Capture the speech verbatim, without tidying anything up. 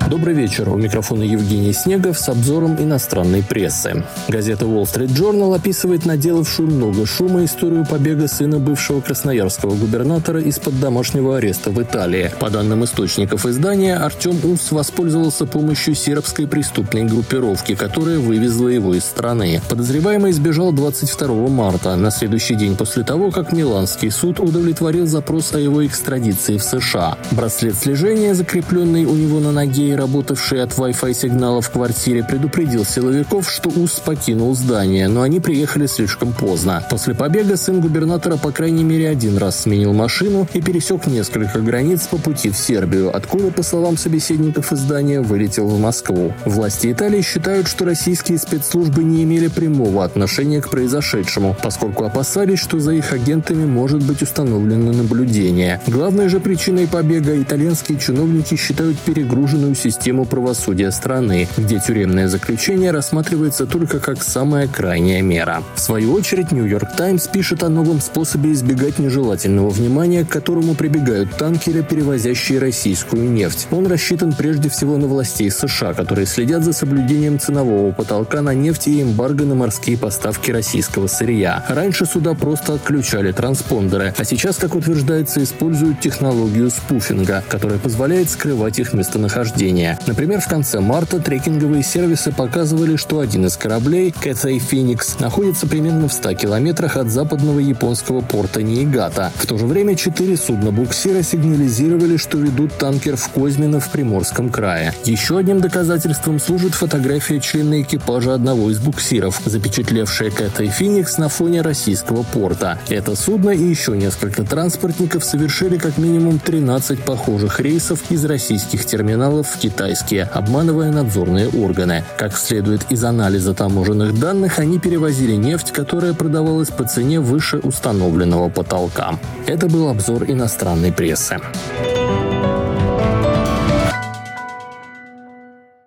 Добрый вечер. У микрофона Евгений Снегов с обзором иностранной прессы. Газета Wall Street Journal описывает наделавшую много шума историю побега сына бывшего красноярского губернатора из-под домашнего ареста в Италии. По данным источников издания, Артем Ус воспользовался помощью сербской преступной группировки, которая вывезла его из страны. Подозреваемый сбежал двадцать второго марта, на следующий день после того, как Миланский суд удовлетворил запрос о его экстрадиции в США. Браслет слежения, закрепленный у него на ноге и работавший от Wi-Fi сигнала в квартире, предупредил силовиков, что Ус покинул здание, но они приехали слишком поздно. После побега сын губернатора по крайней мере один раз сменил машину и пересек несколько границ по пути в Сербию, откуда, по словам собеседников издания, вылетел в Москву. Власти Италии считают, что российские спецслужбы не имели прямого отношения к произошедшему, поскольку опасались, что за их агентами может быть установлено наблюдение. Главной же причиной побега итальянские чиновники считают перегруженную систему правосудия страны, где тюремное заключение рассматривается только как самая крайняя мера. В свою очередь, Нью-Йорк Таймс пишет о новом способе избегать нежелательного внимания, к которому прибегают танкеры, перевозящие российскую нефть. Он рассчитан прежде всего на властей США, которые следят за соблюдением ценового потолка на нефть и эмбарго на морские поставки российского сырья. Раньше суда просто отключали транспондеры, а сейчас, как утверждается, используют технологию спуфинга, которая позволяет скрывать их местонахождение. Например, в конце марта трекинговые сервисы показывали, что один из кораблей, Cathay Phoenix, находится примерно в ста километрах от западного японского порта Ниигата. В то же время четыре судна-буксира сигнализировали, что ведут танкер в Козьмино в Приморском крае. Еще одним доказательством служит фотография члена экипажа одного из буксиров, запечатлевшая Cathay Phoenix на фоне российского порта. Это судно и еще несколько транспортников совершили как минимум тринадцать похожих рейсов из российских терминалов в китайские, обманывая надзорные органы. Как следует из анализа таможенных данных, они перевозили нефть, которая продавалась по цене выше установленного потолка. Это был обзор иностранной прессы.